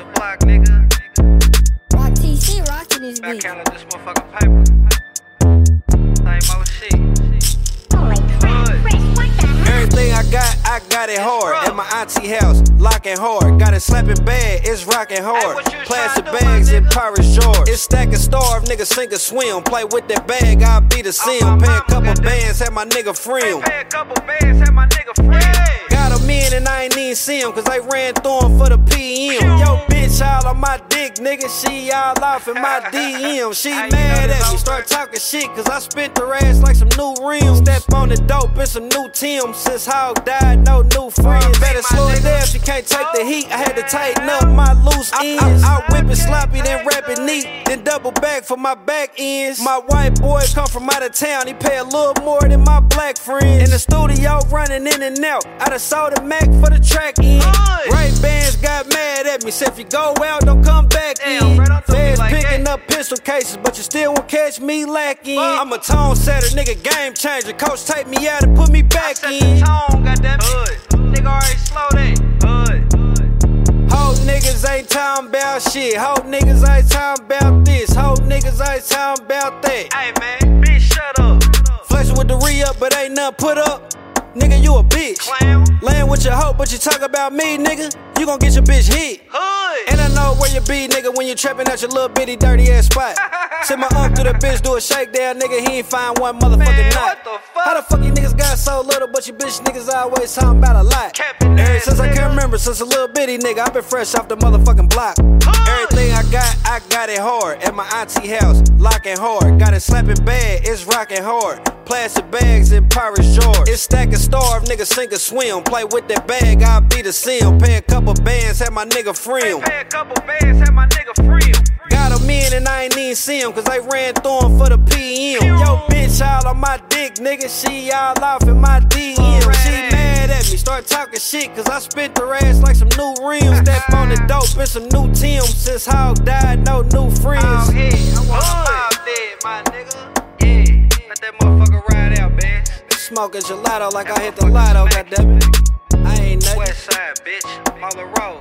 the block, nigga. Rock TC rockin' this Back bitch. counter this motherfucking paper. Same old shit. Everything I got it hard. At my auntie house, locking hard. Got it slapping bad, it's rocking hard. what you Plastic tryna do, my bags and nigga? Pirates George. It's stacking starve, nigga sink or swim. Play with that bag, I'll be the sim. my Pay a mama couple got that. bands, have my nigga free 'em. Pay a couple bands, had my nigga free. Got him in and I ain't even see him, cause they ran through him for the PM. Yo, bitch, all on my dick, nigga. She all off in my DM. She How you mad know this at me, over? start talking shit, cause I spit her ass like some new rims. Step on the dope and some new Timbs. Since Hog died, no new friends. Better slow it down, she can't take the heat. I had to tighten up my loose ends. I whip it sloppy, then wrap it neat, then double back for my back ends. My white boy come from out of town, he pay a little more than my black friends. In the studio, running in and out. I done sold a Mac for the track in. Ray Bans got mad at me, said if you go out, don't come back Damn, in. bro, don't do me Feds like picking that. up pistol cases, but you still won't catch me lacking. I'm a tone setter, nigga, game changer. Coach take me out and put me back Set the in. tone, goddamn hood. Nigga already slow that. Hood. Whole niggas ain't talking about shit. Whole niggas ain't talking about this. Whole niggas ain't talking about that. Hey man, bitch, shut up. Flexing with the re-up, but ain't nothing put up. Nigga, you a bitch. Clown. Laying with your hoe, but you talk about me, nigga. You gon' get your bitch hit. Hood. And I know where you be, nigga, when you trapping at your little bitty dirty ass spot. Send my uncle to the bitch, do a shakedown, nigga, he ain't find one motherfucking Man, knot. what the fuck? How the fuck you niggas got so little, but you bitch niggas always talking about a lot? Capping Ever ass since I nigga. can remember, since a little bitty nigga, I been fresh off the motherfucking block. Everything I got it hard. At my auntie house, locking hard. Got it slapping bad, it's rocking hard. Plastic bags and Pirates George. It's stacking starve, nigga sink or swim. Play with that bag, I'll be the sim. Pay a couple bands, have my nigga free 'em. Pay a couple bands, had my nigga free 'em. Got him in and I ain't even see him, cause they ran through him for the PM. Yo, bitch, all on my dick, nigga. She all off in my DM. She mad at me, start talking shit, cause I spit her ass like some new rims. Step on the dope and some new Timbs. Since Hog died, no new friends. Oh, yeah. I want a mob dead, my nigga. Yeah. Let that motherfucker ride out, bitch. Smoking gelato like I hit the lotto, goddammit. I ain't nothing. West side, bitch. Marlon Road.